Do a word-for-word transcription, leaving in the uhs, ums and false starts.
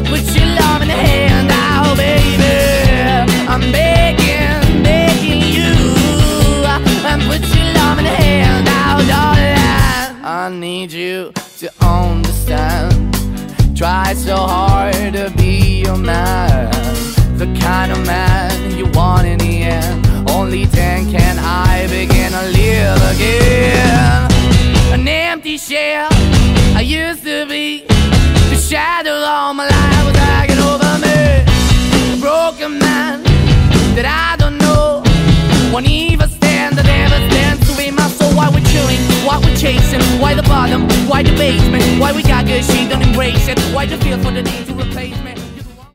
put your love in the hand out, baby. I'm begging, begging you. I put your love in the hand out, darling. I need you to understand. Try so hard to be your man, the kind of man you want in the end. Only then can I begin to live again. An empty shell I used to be, the shadow all my life was hanging over me. A broken man that I don't know won't even stand, that never stands to be my soul. Why we're chilling, why we're chasing, why the bottom, why the basement, why we got good, she don't embrace it, why the feel for the need to replace